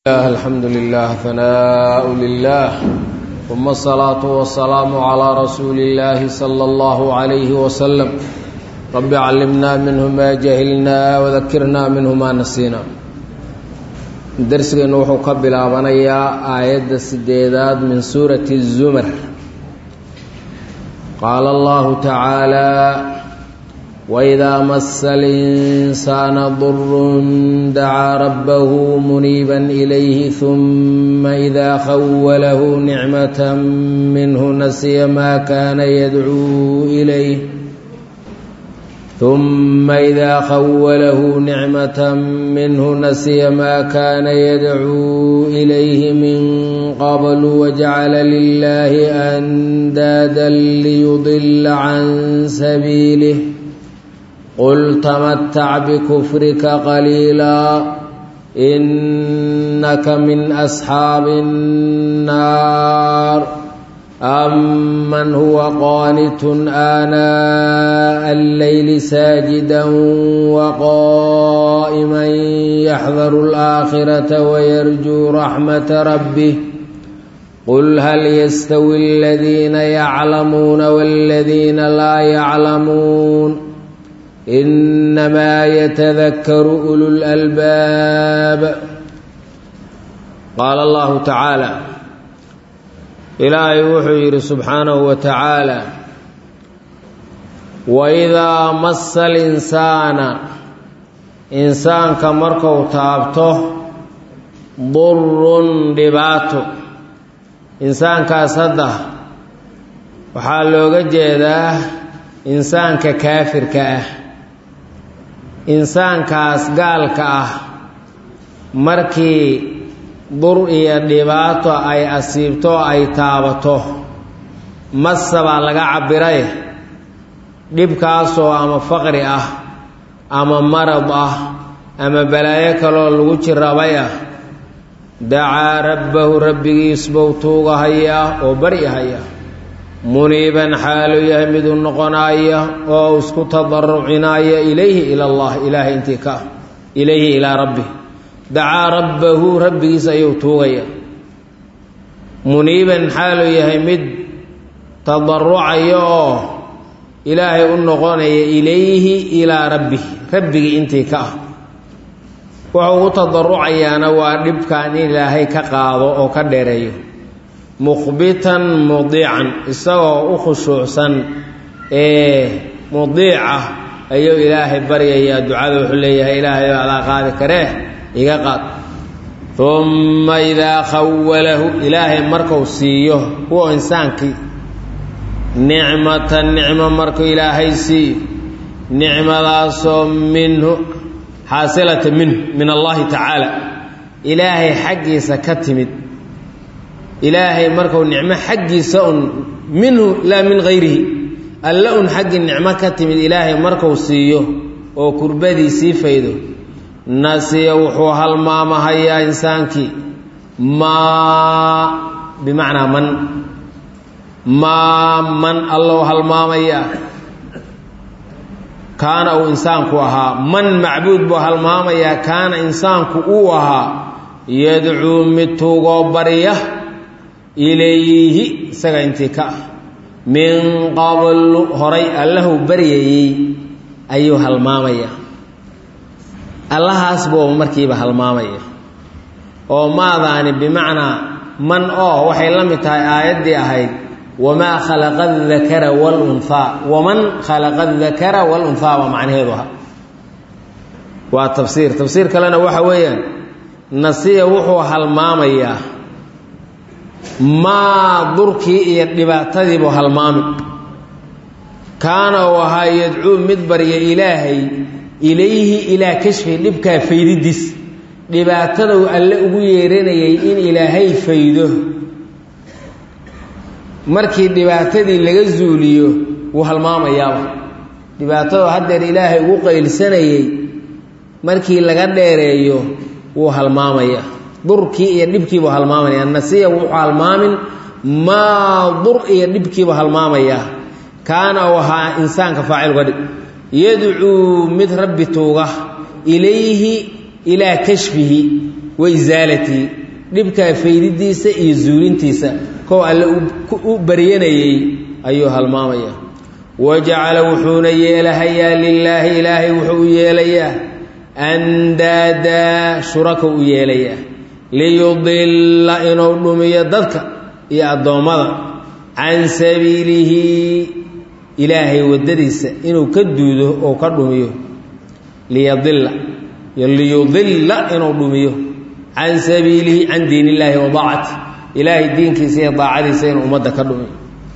الحمد لله ثناء لله ثم الصلاة والسلام على رسول الله صلى الله عليه وسلم رب علمنا منه ما جهلنا وذكرنا منه ما نسينا درسنا وحو قبل أبنيا آيات السديدات من سورة الزمر قال الله تعالى وإذا مس الإنسان ضر دعا ربه منيبا إليه ثم إذا خوله نعمة منه نسي ما كان يدعو إليه من قبل وجعل لله أندادا ليضل عن سبيله قل تمتع بكفرك قليلا إنك من أصحاب النار أمن هو قانت آناء الليل ساجدا وقائما يحذر الآخرة ويرجو رحمة ربه قل هل يستوي الذين يعلمون والذين لا يعلمون إنما يتذكر أولو الألباب قال الله تعالى إلهي وحي سبحانه وتعالى وإذا مس الإنسان إنسان كمركو تابته ضر دباته إنسان كاسده وحالوغا جيده إنسان ككافر كاه insaankaas gaalka ah markii dur iyo dhibaato ay asiibto ay taabato massa baa laga cabiray dhibkaasoo ama faqri ah ama marad ah ama balaayo kaloo lagu jirabay ah dacaa rabbahu rabbigiis buu tuugahaya oo baryahaya muniiban xaalu yahay miduu noqonaya oo isku tadarrucinaya ilayhi ila allah ilaahay intii ka ilayhi ilaa rabbi dacaa rabbahu rabbigiis ayuu tuugaya muniiban xaalu yahay mid tadarrucaya oo ilaahay u noqonaya ilayhi ilaa rabbi rabbigii intii ka wuxuu u tadarrucayaana waa dhibkan in ilaahay ka qaado oo ka dheereeyo mukhbitan mudiican isagoo u khushuucsan mudiica ayuu ilaahay baryayaa ducada wuxuu leeyahay ilaahay adaa qaadi karee iga qaad uma idaa khawalahu ilaahay markuu siiyo huwa insaankii nicmatan nicmo markuu ilaahay siiyo nicmadaasoo minhu xaasilata minhu min allahi tacaala ilaahay xaggiisa ka timid ilaahay markuu nicmo xaggiisa un minhu laa min hayrihi alla un xaggii nicmo ka timid ilaahay markuu siiyo oo kurbadiisii faydo nasiya wuxuu halmaamahayaa insaankii maa bimacnaa man allow halmaamayaa kaana uu insaanku ahaa man macbuud buu halmaamayaa kaana insaanku uu ahaa yadcuu mid tuugoo barya ilayhi isaga intii ka min qablu horay allahu baryayey ayuu halmaamaya allahaas buu markiiba halmaamaya oo maadaani bimacnaa man oo waxay la mid tahay aayaddii ahayd wamaa khalaqa adakara walunhaa waman khalaqa adakara walunhaa waa macnaheedu aha waa tafsiir kalena waxa weeyaan nasiya wuxuu halmaamayaa maa durkii iyo dhibaatadiibuu halmaami kaana uu ahaa yadcuu mid barya ilaahay ilayhi ilaa kashfi dhibkaa faydidiis dhibaataduu alle ugu yeeranayay in ilaahay faydo markii dhibaatadii laga zuuliyo wuu halmaamayaaba dhibaataduu haddeer ilaahay ugu qaylsanayay markii laga dheereeyo wuu halmaamaya durkii iyo dhibkiibuu halmaamaya nasiya wuxuu halmaamin maa dur iyo dhibkiibuu halmaamayaa kaana uu ahaa insaanka faacil uga dhig yadcuu mid rabbi tuuga ilayhi ilaa kashfihi waisaalati dhibka faydidiisa iyo zuulintiisa kow alle u baryanayay ayuu halmaamaya wajacala wuxuuna yeelahayaa lilaahi ilaahay wuxuu u yeelayaa andaada shuraka u yeelayaa liyudilla inuu dhumiyo dadka iyo addoommada can sabiilihi ilaahay waddadiisa inuu ka duudo oo ka dhumiyo liyudilla inuu dhumiyo can sabiilihi can diin illaahi wa daacati ilaahay diinkiisa iyo daacadiisa inuu ummadda ka dhumiyo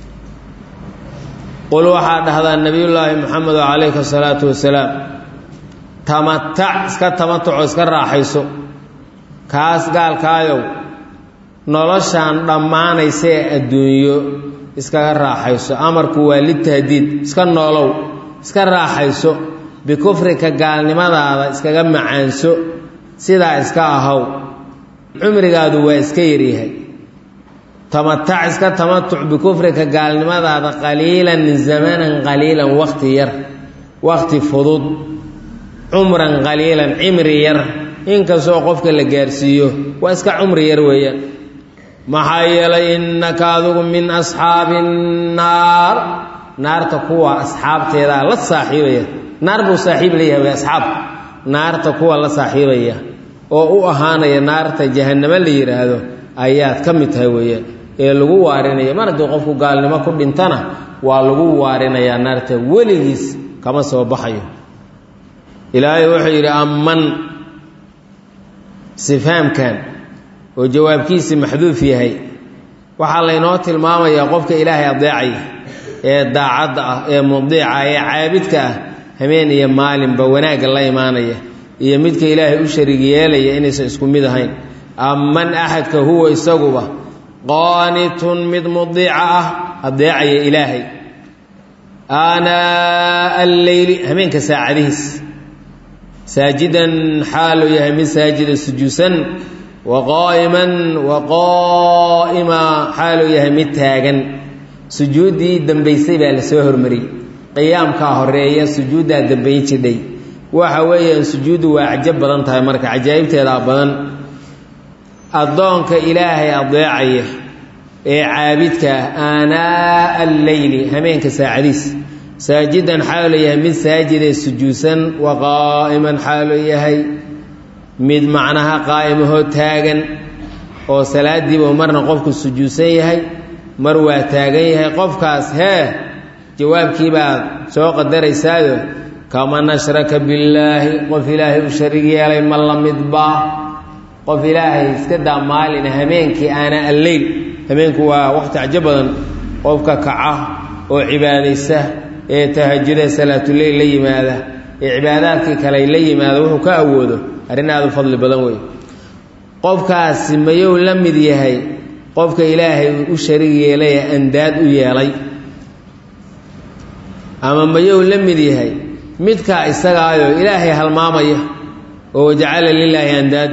qul waxaa dhahdaa nabiyullaahi moxamedo calayhi asalaatu wasalaam tamatac iska tamatuco iska raaxayso kaas gaalkaayow noloshaan dhammaanaysa ee adduunyo iskaga raaxayso amarku waa litahdiid iska noolow iska raaxayso bikufrika gaalnimadaada iskaga macaanso sidaa iska ahaw cumrigaadu waa iska yaryahay tamatac iska tamatuc bikufrika gaalnimadaada qaliilan zamanan qaliilan waqti yar waqti fudud cumran qaliilan cimri yar inkastoo qofka la gaarsiiyo waa iska cumri yar weeyaan maxaa yeelay innaka adigu min asxaabi nnaar naarta kuwa asxaabteedaa la saaxiibaya naar buu saaxiib leeyahay way asxaab naarta kuwa la saaxiibaya oo u ahaanaya naarta jahannamo la yidhaahdo ayaad ka mid tahay weeyaan ee lagu waarinaya mar haddii qofku gaalnimo ku dhintana waa lagu waarinayaa naarta weligiis kama soo baxayo ilaahay wuxuu yidhi amman sifaamkan oo jawaabkiisii maxduuf yahay waxaa laynoo tilmaamayaa qofka ilaahay adeecaya ee daacadda ah ee mudiica ee caabidka ah habeen iyo maalinba wanaagga la imaanaya iyo midka ilaahay u shariig yeelaya inaysan isku mid ahayn amman axadka huwa isaguba qaanitun mid mudiica ah adeecaya ilaahay aanaa alleyli habeenka saacadihiis saajidan xaaluu yahay mid saajida sujuudsan waqaa'iman waqaa'ima xaaluu yahay mid taagan sujuuddii dambaysay baa la soo hormariyey qiyaamkaa horeeya sujuuddaa dambayn jidhay waxa weeyaan sujuuddu waa cajab badan tahay marka cajaa'ibteedaa badan addoonka ilaahay adeecaya ee caabidka ah aanaa alleyli hameenka saacadiis saajidan xaaluu yahay mid saajidee sujuudsan waqaa'iman xaaluu yahay mid macnaha qaa'imahoo taagan oo salaadiiba marna qofku sujuudsan yahay mar waa taagan yahay qofkaas jawaabkii baad soo qadaraysaayo kaman ashraka billaahi qof ilaahay u shariig yeelay ma la midba qof ilaahay iska daa maalin habeenkii aanaa alleyl habeenku waa waqti cajo badan qofka kaca oo cibaadaysa ee tahajjuda salaatuleyl la yimaada ee cibaadaadkii kale la yimaada wuxuu ka awoodo arrin aad u fadli badan wey qofkaasi mayou la mid yahay qofka ilaahay u shariig yeelaya andaad u yeelay ama mayou la mid yahay midkaa isagaayoo ilaahay halmaamaya oo wajacala lilaahi andaad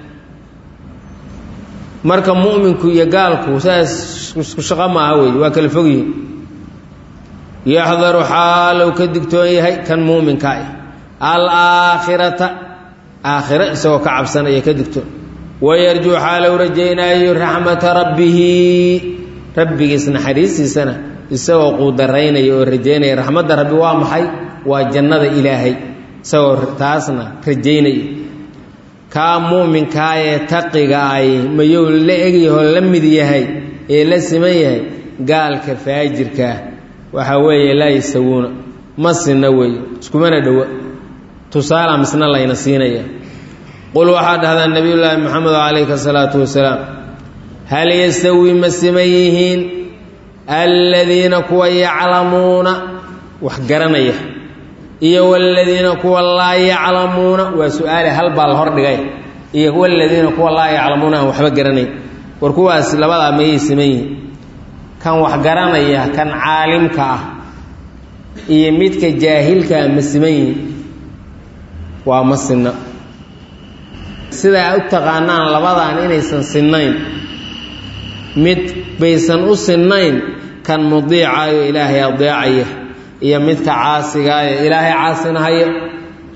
marka mu'minku iyo gaalku saas isku shaqo maaha wey waa kala fog yihin yaxdaru xaalow ka digtoon yahay kan mu'minka alaakhirata aakhiro isagoo ka cabsanaya ka digtoon wayarjuu xaalow rajaynaayo raxmata rabbihi rabbigiis naxariistiisana isagoo quudaraynaya oo rajaynaya raxmadda rabbi waa maxay waa jannada ilaahay isagoo taasna rajaynaya kaa mu'minkaayee taqiga ay mayou la egyahoo la mid yahay ee la siman yahay gaalka faajirkaa waxaa weeye laa yastawuuna ma sinna weeye iskumana dhowa tusaala misna layna siinaya qul waxaa dhahdaa nabiyullaahi moxamed calayhi asalaatu wasalaam hal yastawii ma siman yihiin aladiina kuwa yaclamuuna wax garanaya iyo waladiina kuwa laa yaclamuuna waa su-aale hal baa la hordhigay iyo waladiina kuwa laa yaclamuuna aan waxba garanayn war kuwaas labadaa mayay siman yihiin kan wax garanaya kan caalimka ah iyo midka jaahilkaa ma siman yihiin waa ma sinna sidaa u taqaanaan labadaan inaysan sinnayn mid baysan u sinnayn kan mudiicaayo ilaahay adeecaya iyo midka caasigaayo ilaahay caasinahaya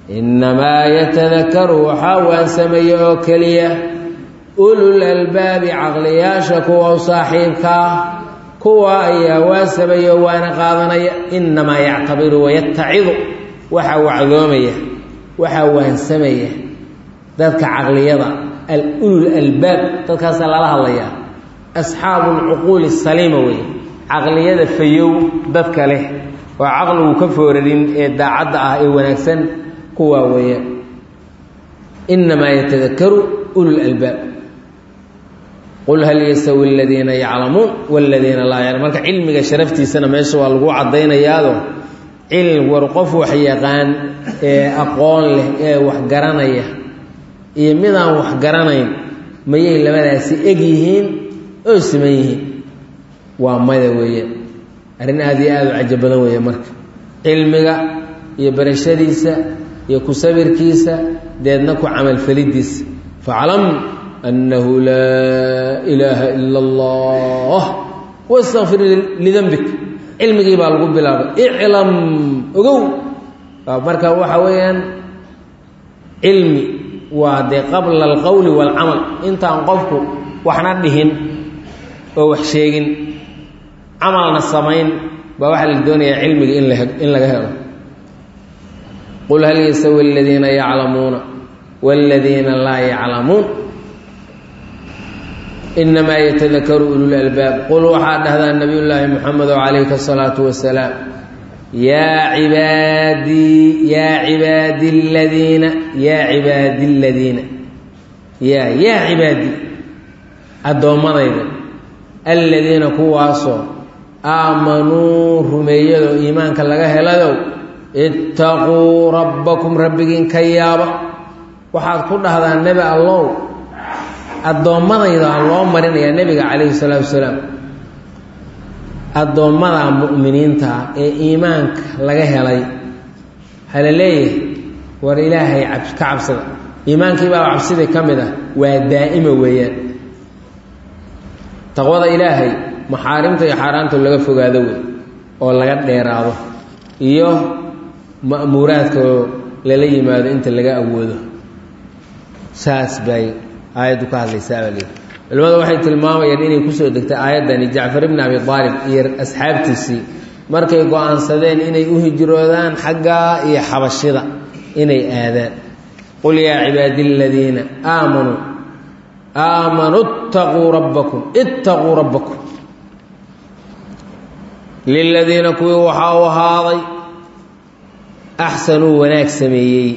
innamaa yatadakaru waxaa waansameeya oo keliya ulul albaabi caqliyaasha kuwa u saaxiibka ah kuwa ayaa waasameeya oo waana qaadanaya innamaa yactabiru wayatacidu waxaa wacdoomaya waxaa waansamaya dadka caqliyada ulul albaab dadkaasaa lala hadlayaa asxaabu alcuquuli asaliima wey caqliyada fayow dadka leh oo caqligu ka fooradin ee daacadda ah ee wanaagsan kuwaa weeyaan innamaa yatadakaru ulul albaab qul hal yastawi aladiina yaclamuun waladiina laa yaclamuun marka cilmiga sharaftiisana meesha waa lagu caddaynayaado cilm war qof wax yaqaan ee aqoon leh ee wax garanaya iyo midaan wax garanayn mayay labadaasi eg yihiin oo siman yihiin waa mada weeyaan arrin aad iyo aad u cajo badan weeye marka cilmiga iyo barashadiisa iyo ku sabirkiisa deedna ku camalfalidiisa faclam annahu laa ilaaha ila allah wastakfir lidanbik cilmigii baa lagu bilaabay iclam ogow marka waxa weeyaan cilmi waa dee qabla alqowli waalcamal intaan qofku waxna dhihin oo wax sheegin camalna samayn baa waxaa la doonayaa cilmiga in laga helo qul hal yastawi aladiina yaclamuuna waaladiina laa yaclamuun innamaa yatadakaru ulul albaab qul waxaa dhahdaa nabiy llaahi moxamed oo calayka asalaatu wasalaam yaa cibaadi addoommadayda aladiina kuwaasoo aamanuu rumeeyado iimaanka laga heladow ittaquu rabbakum rabbigiin ka yaaba waxaad ku dhahdaa nebi allow addoommadayda loo marinayaa nebiga calayhi salaatu wasalaam addoommada mu'miniinta ee iimaanka laga helay waxaa la leeyahay war ilaahay ka cabsada iimaankiibaa cabsidii ka mid ah waa daa'ima weeyaan taqwada ilaahay maxaarimta iyo xaaraanta laga fogaado wey oo laga dheeraado iyo ma'muuraadka oo lala yimaado inta laga awoodo saas bay aayaddu ka hadlaysaa baa leeyahy culimmadu waxay tilmaamayaan inay kusoo degtay aayaddani jacfar ibni abi aalib iyo asxaabtiisii markay go-aansadeen inay u hijroodaan xaggaa iyo xabashida inay aadaan qul yaa cibaadi aladiina aamanuu ittaquu rabbakum liladiina kuwii waxaa u ahaaday axsanuu wanaag sameeyey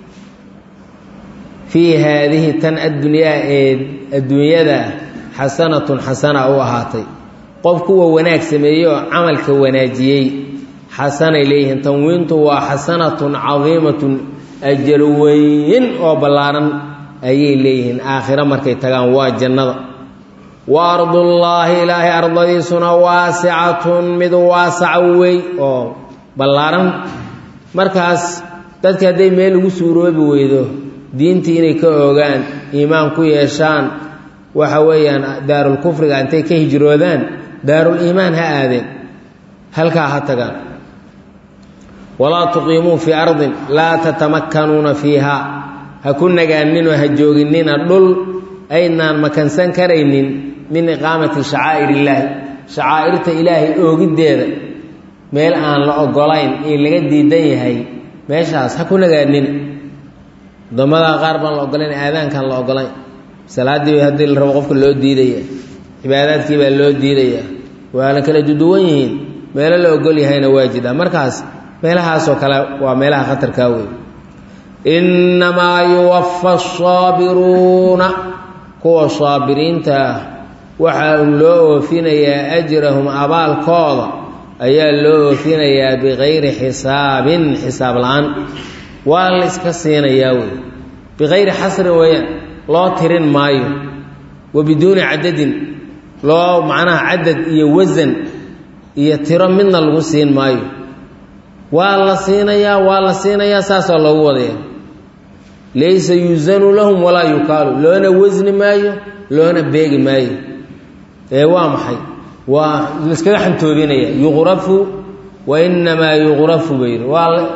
fii haadihi tan addunyaa ee adduunyada xasanatun xasana u ahaatay qof kuwa wanaag sameeyey oo camalka wanaajiyey xasanay leeyihiin tanwiintu waa xasanatun cadiimatun ajar weyn oo ballaaran ayay leeyihiin aakhiro markay tagaan waa jannada wa ardullaahi ilaahay ardadiisuna waasicatun mid waasaca wey oo ballaaran markaas dadka hadday meel ugu suuroobi weydo diintii inay ka ogaan iimaan ku yeeshaan waxa weeyaan daarul kufriga intay ka hijroodaan daarul iimaan ha aadeen halkaa ha tagaan walaa tuqiimuu fii ardin laa tatamakkanuuna fiiha ha ku nagaaninoo ha jooginina dhul aynaan makansan karaynin min iqaamati shacaa'ir illaahi shacaa'irta ilaahay oogiddeeda meel aan la ogolayn ee laga diidan yahay meeshaas ha ku nagaanina addoommada qaar baan la ogolayn aadaankaan la ogolayn salaaddii haddii la rabo qofka loo diidaya cibaadaadkii baa loo diidaya waa la kala duduwan yihiin meelo la ogol yahayna waa jidhaa markaas meelahaasoo kale waa meelaha khatarkaa wey innamaa yuwaffa asaabiruuna kuwa saabiriinta ah waxaa loo oofinayaa ajrahum abaalkooda ayaa loo oofinayaa bikayri xisaabin xisaab la-aan waa la iska siinayaa wey bikayri xasrin weeyaan loo tirin maayo wa biduuni cadadin loo macnaha cadad iyo wasan iyo tiro midna lagu siin maayo waa la siinayaa saasaa loogu wadaya laysa yusanu lahum walaa yukaalu loona wasni maayo loona beegi maayo ee waa maxay waa laiskaga xantoobinaya yuqrafu wa inamaa yuqrafu bayr waa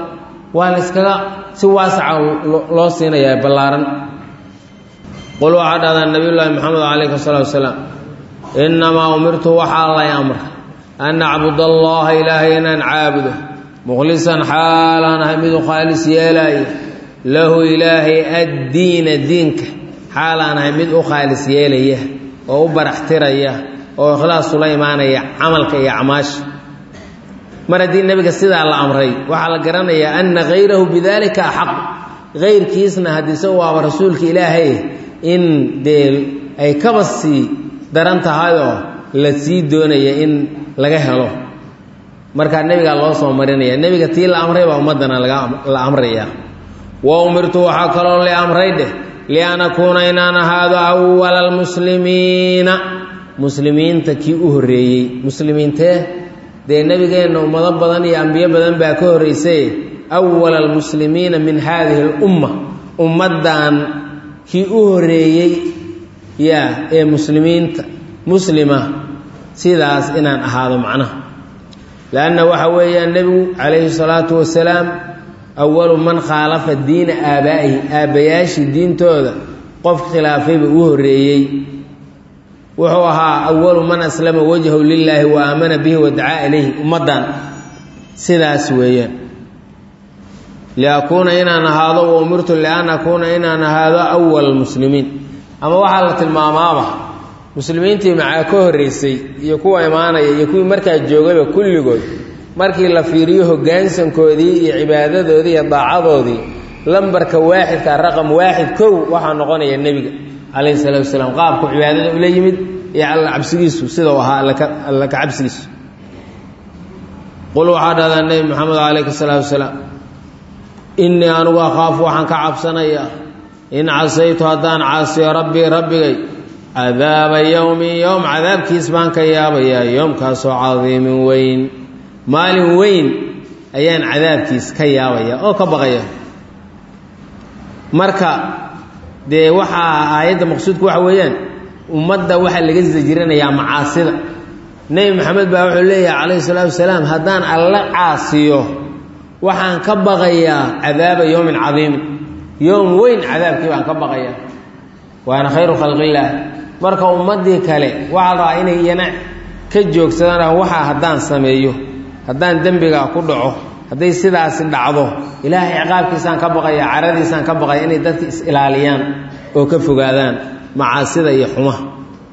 waa la iskaga si waasaca loo siinayaa ballaaran qul waxaa dhahdaa nabiyullaahi maxamed calayhi salaatu wasalaam innamaa umirtu waxaa lay amray an acbud allaha ilaahay inaan caabudo mukhlisan xaalaan ahay mid u khaalis yeelaayo lahu ilaahay addiina diinka xaalaan ahay mid u khaalis yeelaya oo u baraxtiraya oo ikhlaas ula imaanaya camalka iyo acmaasha mar haddii nebiga sidaa la amray waxaa la garanayaa anna hayrahu bidaalika axaq hayrkiisna haddiise waaba rasuulka ilaahay in dee ay kaba sii daran tahayoo la sii doonaya in laga helo markaa nebigaa loo soo marinaya nebiga tii la amray baa ummaddana la amraya wa umirtu waxaa kaloo la amray dheh lian akuuna inaan ahaado awala almuslimiina muslimiinta kii u horreeyey muslimiintee dee nebigeenna ummado badan iyo ambiyo badan baa ka horraysay awala almuslimiina min haadihi alumma ummaddan kii u horreeyey yaa ee muslimiinta muslima sidaas inaan ahaado macnaha lanna waxa weeyaan nebigu calayhi salaatu wasalaam awalu man khaalafa diina aabaa'ihi aabbayaashii diintooda qof khilaafayba u horreeyey wuxuu ahaa awalu man aslama wajhahu lilaahi wa aamana bihi wa dacaa ilayhi ummaddan sidaas weeyaan liakuuna inaan ahaado wa umirtu lian akuuna inaan ahaado awal almuslimiin ama waxaa la tilmaamaaba muslimiintii macaa ka horraysay iyo kuwa imaanaya iyo kuwii markaa joogayba kulligood markii la fiiriyo hoggaansankoodii iyo cibaadadoodii iyo daacadoodii lambarka waaxidka raqam waaxid kow waxaa noqonaya nebiga calayhi salaatu wasalaam qaabku cibaadada ula yimid iyo alla cabsigiisu sida uu ahaa alla ka cabsigiisu qul waxaa dhahdaa nebi maxamed calayhi salaatu wasalaam innii anugu akhaafu waxaan ka cabsanayaa in casaytu haddaan caasiyo rabbii rabbigay cadaaba yowmin yowm cadaabkiis baan ka yaabayaa yoomkaasoo cadiimin weyn maalin weyn ayaan cadaabkiis ka yaabaya oo ka baqaya marka dee waxaa aayadda maqsuudku waxa weeyaan ummadda waxaa laga sajiranayaa macaasida nebi maxamed baa wuxuu leeyahay calayhi salaatu wasalaam haddaan alla caasiyo waxaan ka baqayaa cadaaba yowmin cadiimin yowm weyn cadaabkii baan ka baqayaa waana khayru khalqillaah marka ummaddii kale waxaa la rabaa inay iyana ka joogsadaan waxaa haddaan sameeyo haddaan dembigaa ku dhaco hadday sidaasi dhacdo ilaahay ciqaabkiisaan ka baqaya caradiisaan ka baqaya inay dadka is-ilaaliyaan oo ka fogaadaan macaasida iyo xumaha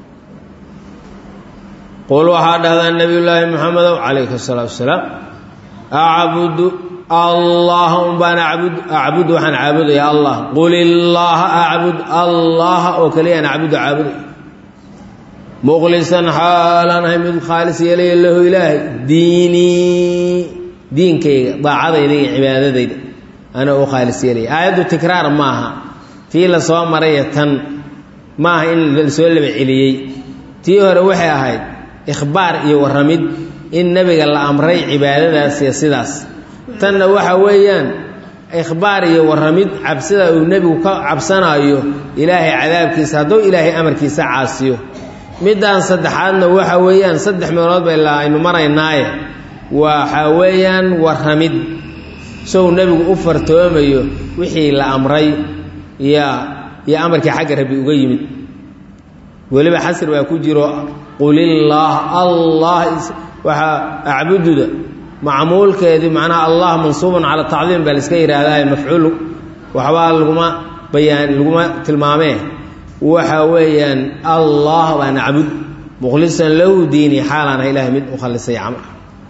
qul waxaa dhahdaa nebiyullaahi maxamedow calayhi salaatu wasalaam acbudu allaha unbaan acbudu waxaan caabudaya allah qul illaaha acbud allaha oo keliyaan caabuday mukhlisan xaalaan ahay mid khaalis yeelaya lahu ilaahay diinii diinkayga daacadayda iyo cibaadadayda ana u khaalis yeelaya aayaddu tikraar maaha tii la soo maraya tan maaha in la soo laba celiyey tii hore waxay ahayd ikhbaar iyo warramid in nebiga la amray cibaadadaas iyo sidaas tanna waxa weeyaan ikhbaar iyo warramid cabsida uu nebigu ka cabsanaayo ilaahay cadaabkiisa hadduu ilaahay amarkiisa caasiyo midaan saddexaadna waxa weeyaan saddex meelood bay aynu maraynaaye waxa weeyaan warramid sow nebigu u fartoomayo wixii la amray iyo amarkii xagga rabbi uga yimid weliba xasir baa ku jiro qulillaah allah waxaa acbududa macmuulkeedii macnaha allah mansuubun cala tacdiim baa la iska yidhaahdaa mafcuul waxbaa laguma tilmaamee waxa weeyaan allah baa nacbud mukhlisan lahu diini xaalaan ah ilahay mid u khalisay camal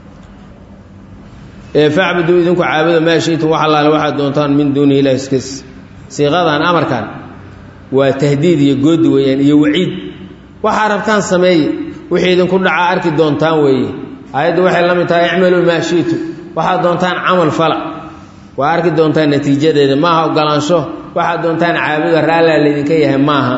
facbuduu idinku caabuda maa shi'tum wax allaale waxaad doontaan min duuni ilahi iskis siiqadan amarkan waa tahdiid iyo goodi weeyaan iyo waciid waxaa rabtaan sameeye wixii idinku dhacaa arki doontaan weeye aayaddu waxay la mid tahay icmaluu maa shi'tum waxaad doontaan camal fala waa arki doontaan natiijadeeda maaha ogolaansho waxaad doontaan caabuda raallaa laydinka yahay maaha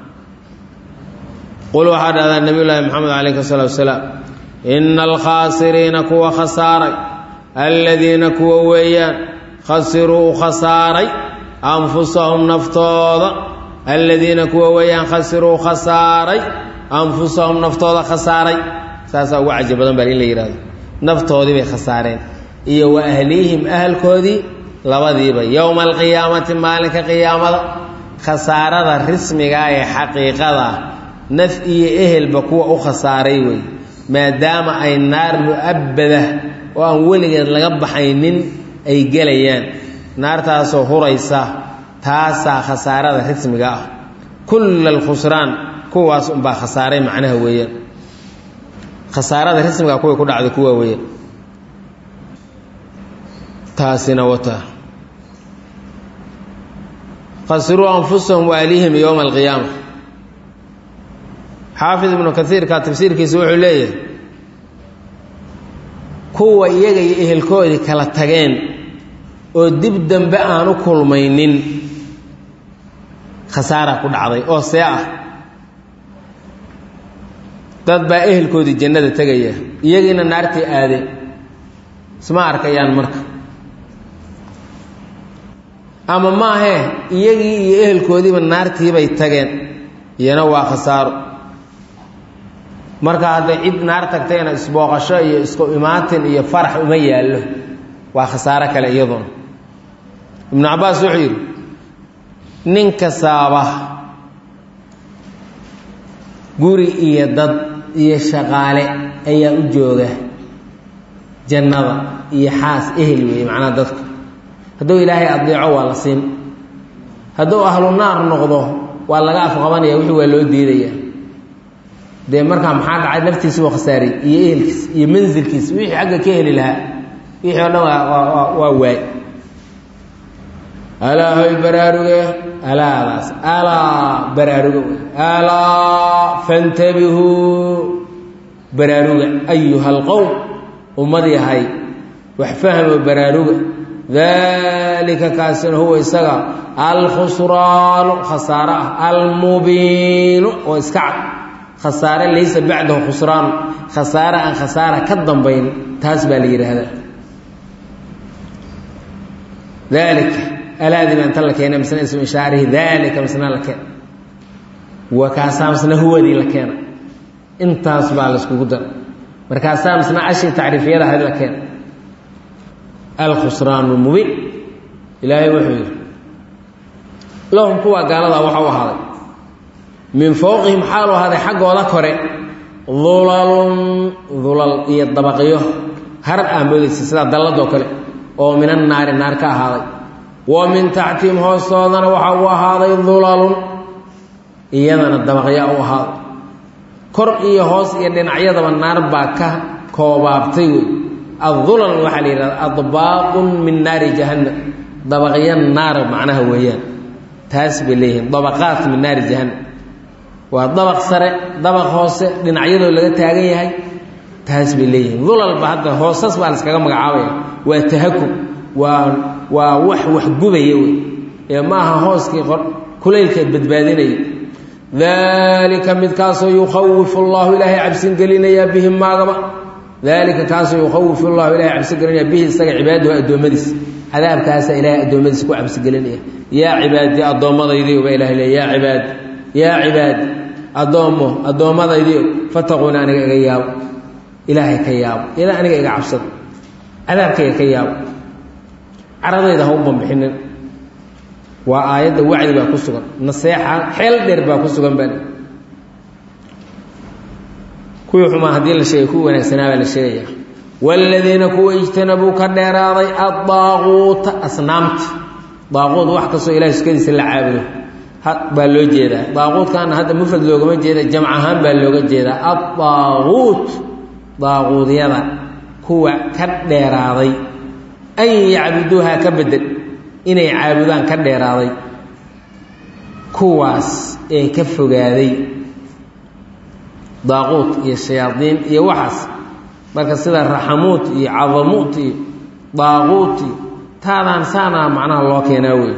qul waxaa dhahdaa nabiyullaahi maxamed calayhi salaatu wasalaam ina alkhaasiriina kuwa khasaaray aladiina kuwa weeyaan khasiruu khasaaray anfusahum naftooda aladiina kuwa weeyaan khasiruu khasaaray anfusahum naftooda khasaaray saasaa ugu cajab badan baa in la yidhahdo naftoodii bay khasaareen iyo wa ahlihim ahalkoodii labadiiba yowma alqiyaamati maalinka qiyaamada khasaarada rismiga ee xaqiiqada naf iyo ehelba kuwa u khasaaray wey maadaama ay naar mu'abbada oo aan weligeed laga baxaynin ay gelayaan naartaasoo huraysa taasaa khasaarada rismiga ah kull alkhusraan kuwaas unbaa khasaaray macnaha weeyaan khasaarada rismiga kuway ku dhacday kuwa weeyaan taasina wata khasiruu anfusahum waaliihim yowma alqiyaama xaafid ibnu kaiirka tafsiirkiisa wuxuu leeyahay kuwa iyaga iyo ehelkoodii kala tageen oo dib dambe aan u kulmaynin khasaara ku dhacday oo see ah dad baa ehelkoodii jannada tegaya iyagiina naartii aadeen isma arkayaan marka ama maahee iyagii iyo ehelkoodiiba naartiibay tageen iyana waa khasaaro marka hadday cid naar tagtayna isbooqasho iyo isku imaatin iyo farax uma yaallo waa khasaaro kale iyaduna ibnu cabbaas wuxuu yidhi nin kastaaba guri iyo dad iyo shaqaale ayaa u jooga jannada iyo xaas ehel weeye macnaha dadku hadduu ilaahay adeeco waa la siin hadduu ahlu naar noqdo waa laga afqabanaya wixii waa loo diidaya dee markaa maxaa dhacay naftiisi waa khasaaray iyo ehelkiis iyo mansilkiis wixii xagga ka heli lahaa wixii oo dhan waa waay alaa hoy baraaruge alaadaas alaa baraaruga alaa fantabihuu baraaruga ayuha alqowm ummad yahay wax fahmo baraaruga dalika kaasina huwa isaga alkhusraanu khasaare ah almubiinu oo iska cad khasaare laysa bacdahu khusraanu khasaare aan khasaara ka dambayn taas baa la yidhaahdaa dalika alaadii baa inta la keena misna ismu ishaarihi dalika misna la keena wakaasaa misna huwadii la keena intaas baa la iskugu dara markaasaa misna ashii tacriifiyada ahayd la keena alkhusraan lmubiin ilaahay wuxuu yidhi lahum kuwa gaalada waxa u ahaaday min fowqihim xaalu ahaaday xaggooda kore dulalun dulal iyo dabaqyo harad aan moodaysa sidaa dalladoo kale oo min annaari naar ka ahaaday wa min taxtihim hoostoodana waxa u ahaaday dulalun iyadana dabaqyaa u ahaaday kor iyo hoos iyo dhinacyadaba naar baa ka koobaabtay wey adulal waxaa la yidhahda adbaaqun min naari jahannam dabaqya naar macnaha weeyaan taas bay leeyihiin dabaqaat min naari jahannam waa dabaq sare dabaq hoose dhinacyadoo laga taagan yahay taas bay leeyihiin dulalba hadda hoosas baa la iskaga magacaabaya waa tahakub waa wax gubaya wey ee ma aha hooskii kulaylkeed badbaadinaya dalika midkaasoo yukhawifu allahu ilaahay cabsin gelinayaa bihim maagaba dalika kaasoo yukhawifu llahu ilahay cabsigelinaya bihi isaga cibaaduhu addoommadiis cadaabkaasaa ilaahay addoommadiis ku cabsigelinaya yaa cibaadii addoommadaydiio baa ilahay leey yaa cibaadi addoommadaydiio fataquuna aniga iga yaabo ilaahay ka yaabo ilaa aniga iga cabsada cadaabkayga ka yaabo caradayda ha u bambixinin waa aayadda wacdi baa ku sugan naseexa xeel dheer baa ku sugan baa kuwii xumaa haddii la sheegay kuwii wanaagsanaa baa la sheegaya waaladiina kuwa ijtanabuu ka dheeraaday addaaquuta asnaamta daaquud wax kastoo ilahay sukadiisa la caabudo baa loo jeedaa daaquudkaana hadda mufrad loogama jeeda jamc ahaan baa looga jeedaa addaaquut daaquudyada kuwa ka dheeraaday an yacbuduuha ka bedel inay caabudaan ka dheeraaday kuwaas ee ka fogaaday daaquut iyo shayaadiin iyo waxaas marka sida raxamuut iyo cadamuut iyo daaquut iyo taadaan saanaa macnaha loo keenaa wey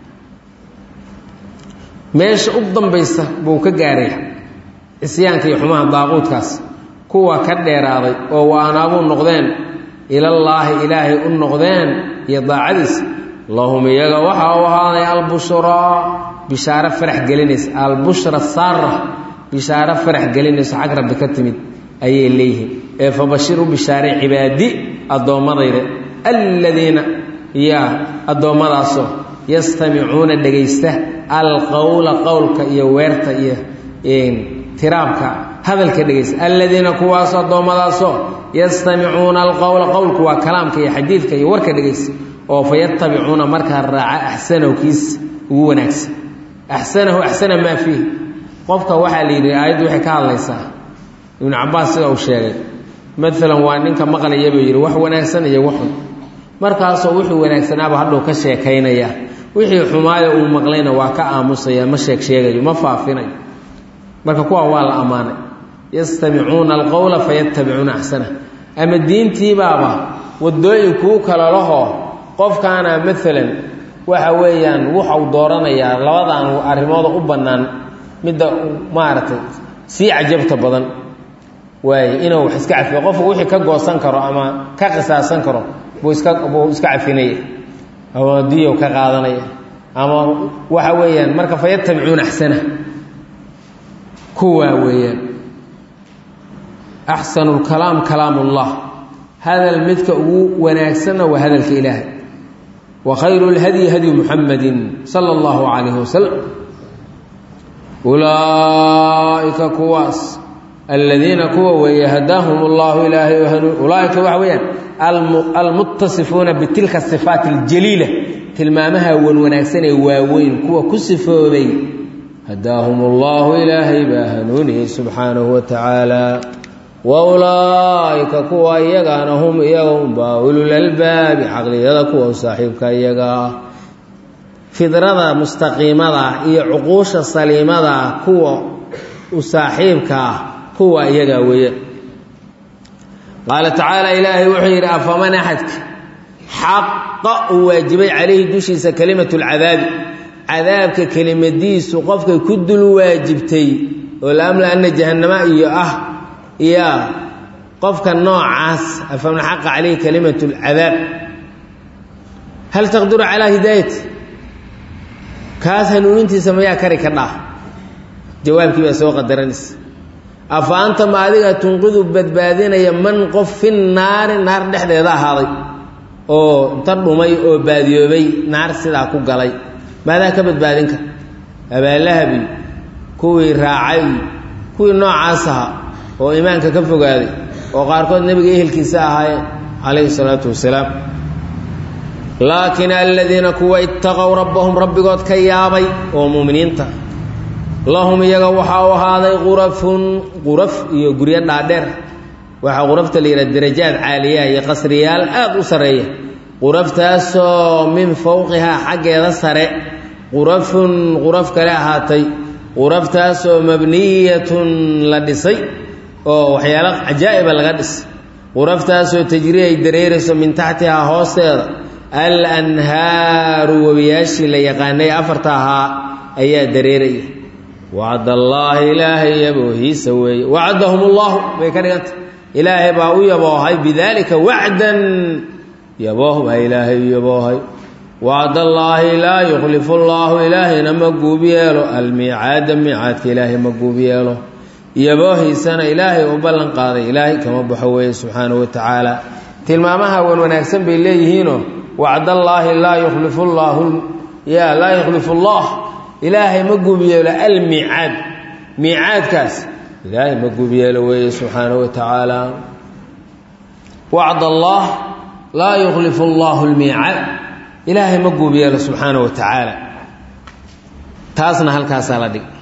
meesha u dambaysa buu ka gaaray cisyaanka iyo xumaha daaquutkaas kuwa ka dheeraaday oo waanaabuu noqdeen ilallaahi ilaahay u noqdeen iyo daacadiisa lahum iyaga waxa u ahaaday albushraa bishaaro farax gelinaysa albushra saara bishaaro farax gelinayso xag rabbi ka timid ayay leeyihiin ee fabashiru bishaare cibaadi addoommadayda aladiina يا الدومداسو يستمعون دغيسته القول قولك يا ويرتا يا ترابك هذا الكدغيس الذين كواس الدومداسو يستمعون القول قولك وكلامك يا حديثك يا ورك دغيس او فيتبعون marka raaca ahsanahu kiis ugu wanaagsan ahsanahu ahsana ma fi qofka waxa la yiri aayadu waxay ka hadlaysaa ibn Abbas sida uu sheegay مثلا waa ninka maqlaya buu yiri wax wanaagsan iyo wax markaas oo wuxuu wanaagsanaaba hadhow ka sheekaynaya wixii xumaayo uu maqlayna waa ka aamusaya ma sheegayo ma faafinayo marka kuwa waa la amaanay yastami'una alqawla fayattabi'una ahsana ama diintii baaba wadooyinku kala laho qofkaana مثلا waxa weeyaan wuxuu dooranaya labadan arimood u banaan mid maartay si ajabta badan way inuu wax iska cafiyo qof wixii ka goosan karo ama ka qisaasan karo buu iska cafinay ama diyo ka qaadanaya ama waxa weeyaan marka fayattabi'una ahsana kuwa weeyaan ahsanul kalam kalamullah هذا المدك وناكسنا وهذا الإله وخير الهدي هدي محمد صلى الله عليه وسلم أولئك كواس الذين كوا ويهداهم الله إله أولئك وحويا المتصفون بتلك الصفات الجليلة تلمامها وناكسنا واوين كوا كسفوا بي هداهم الله إله باهنوني سبحانه وتعالى وأولئك كوا يغان هم يوم باول الألباب عقل يذكوا صاحبك يغا فدرة مستقيمة هي عقوش السليمة كوا وصاحبك كوا يغا ويا قال تعالى إلهي وحير أفمن أحدك حق واجب عليه دوشيس كلمة العذاب عذابك كلمة ديس وقفك كد الواجبتي والأمل أن جهنم يا قفك النوعاس أفمن حق عليه كلمة العذاب هل تقدر على هداية كاس هنونتي سميا كريك الله جوابك بسوق الدرنس أفأنت ما ذيك تنقذ بدبادين يمن قف في النار دحد هذا هذا أو تربو مي أو باديو بي نار سلا كوغلاي ماذا كبدبادينك أبا لهبي كوي راعي كوي نوعاسها oo iimaanka ka fogaaday oo qaarkood nabiga ehelkiisa ahaay alayhi salatu wasalaam laakin alladina kuwa ittaqaw rabbahum rabbigood ka yaabay oo muuminiinta lahum yaga waxa uu ahaaday quraf iyo guriya dhaadheer waxa qurafta leeyahay darajaad caaliya iyo qasriyaal aad u sareeya quraftaasoo min fawqiha xageeda sare quraf kale ahaatay quraftaasoo mabniyatun la dhisay oo waxyaalo ajaa'ib laga dhis quraftaasoo tajriay dareerayso min taxtiha hoosteeda al anhaaru wabiyashi la yaqaanay afartaha ayaa dareeray wa'adallahi ilaahi yabuhiisa way wa'adahumullahu bay ka dhiganta ilaahi baa u yaboohay bidalika wa'dan yabooh ilaahi yaboohay wa'adallahi la yukhlifu allahu ilaahi namagubiyeelo al mi'aad ilaahi magubiyeelo yaboohiisana ilaahay u ballan qaaday ilaahay kama baxo weeye subxaanahu wa tacaala tilmaamaha wanaagsan bay leeyihiinoo wacdallaahi laa yukhlifu allah ilaahay ma gubiyeelo almiicaad miicaadkaas ilaahay ma gubiyeelo weeye subxaanahu wa tacaala wacdallah laa yukhlifu allahu almiicaad ilaahay ma gubiyeelo subxaanahu wa tacaala taasna halkaasaa la dhig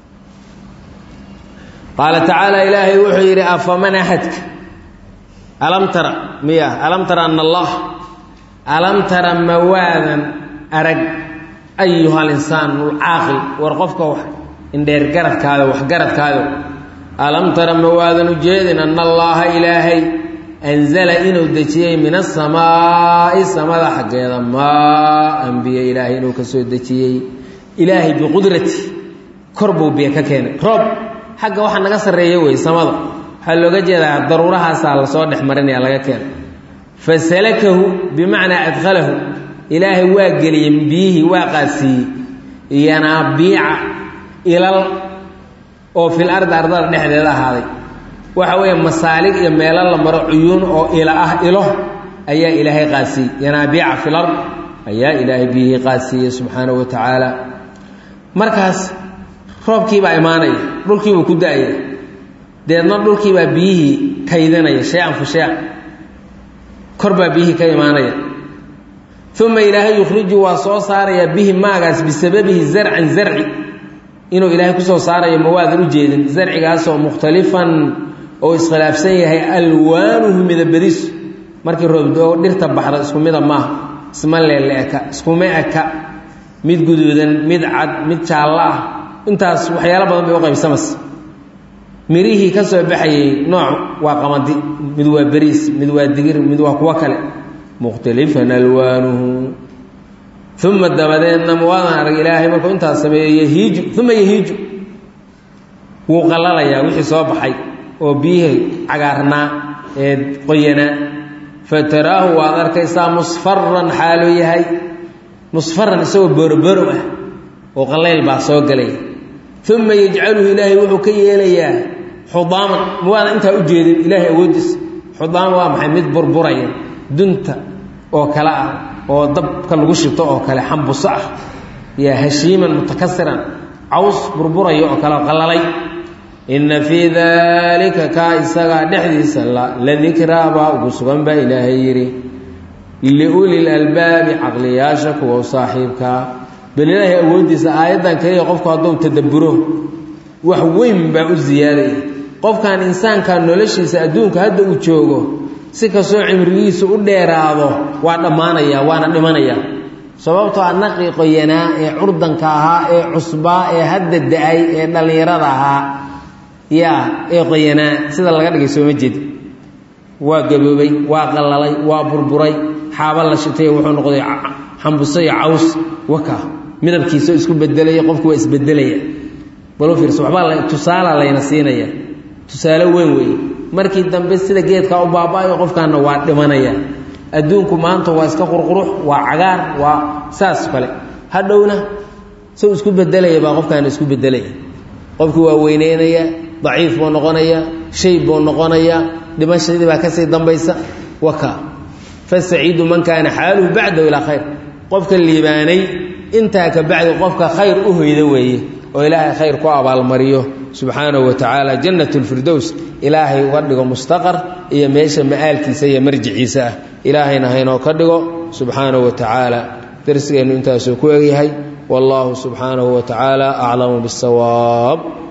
قال تعالى إلهي وحيري أفمن أحدك ألم ترى أن الله ألم ترى مواذا أرق أيها الإنسان العاقل ورقفك إن دير قرفك هذا وحقرفك هذا ألم ترى مواذا جيد أن الله إلهي أنزل إنه دجيه من السماء حق هذا ما أنبياء إلهي إنه كسو دجيه إلهي بقدرتي كربو بيك كان رب حق waxa naga sareeyay way samada waxa looga jeedaa daruurahaas la soo dhexmarinaya laga keen fasalakahu bimaana adkhalahu ilaahi waa galiyay bihi waa qaasi yanabi'a ilal oo fil ardar dhexdeeda ahaaday waxa weeye masaalig iyo meelo la maro cuyuun oo ilo ayaa ilaahay qaasiyey yanaabiica fil ard ayaa ilaahay biyihii qaasiyey subxaanahu wa tacaala markaas roobkiibaa imaanaya dhulkiibuu ku da-aya deedna dhulkiibaa biyihii kaydanaya shay-an fa shay-an kor baa biyihii ka imaanaya uma ilaahay yukhriju waa soo saarayaa bihi maagaas bisababihi zarcan zarci inuu ilaahay kusoo saarayo mawaadan u jeedin zarcigaasoo mukhtalifan oo iskhilaafsan yahay alwaanuhu midabadiisu markii roobdoo dhirta baxda isku mida maaha isma leeleeka iskuma eka mid guduudan mid cad mid jaallo ah intaas waxyaalo badan bay u qaybsamaysa mirihii ka soo baxayey nooc waa qamadi mid waa beriis mid waa digir mid waa kuwo kale mukhtalifan alwaanuhu uma dabadeedna mawaadan arag ilaahay markuu intaas sameeyo yahiiju uma yahiiju wuu qallalayaa wixii soo baxay oo biyihii cagaarnaa ee qoyanaa fataraahu waad arkaysaa musfaran xaaluu yahay musfaran isagoo booroborow ah oo qallayl baa soo galay uma yajcaluhu ilaahay wuxuu ka yeelayaa xudaaman mawaadan intaa u jeedin ilaahay awoodiisa xudaama waa maxay mid burburaya dunta oo kale ah oo dabka lagu shito oo kale xambuso ah yaa hashiiman mutakasiran caws burburaya oo kale qallalay inna fii daalika kaa isagaa dhexdiisa la dikraa baa ugu sugan baa ilaahay yidhi liulil albaabi caqliyaasha kuwa saaxiibkaa bal ilaahay awooddiisa aayaddan kaliya qofku hadduu tadabburo wax weyn baa u ziyaadaya qofkan insaanka noloshiisa adduunka hadda uu joogo si kastoo cimrigiisu u dheeraado waa dhammaanaya waana dhimanaya sababtoo a naqi qoyanaa ee curdanka ahaa ee cusbaa ee hadda da-ay ee dhallinyarada ahaa yaa ee qoyanaa sida laga dhigay sooma jeed waa gaboobay waa qallalay waa burburay xaaba la shitay wuxuu noqday xambuso iyo caws waka midabkiisa isku bedelaya qofku waa isbedelaya bal u fiirso waxbaa tusaale layna siinaya tusaale weyn weeye markii dambe sida geedka u baabaayo qofkaana waa dhimanaya adduunku maanta waa iska qurqurux waa cagaar waa saas kale hadhowna soo isku bedelaya baa qofkaana isku bedelaya qofku waa weyneynaya daciif buu noqonaya shay buu noqonaya dhimashadii baa kasii dambaysa waka fasaciidu man kaana xaaluhu bacdahu ilaa khayr qofka liibaanay intaa ka bacdi qofka khayr u hoyda weeye oo ilaahay khayr ku abaalmariyo subxaanahu wa tacaala jannat lfirdows ilaahay uga dhigo mustaqar iyo meesha ma'aalkiisa iyo marjiciisa ah ilaahayna haynoo ka dhigo subxaanahu wa tacaala darsigeennu intaasuu ku egyahay wallaahu subxaanahu wa tacaala aclamu biاsawaab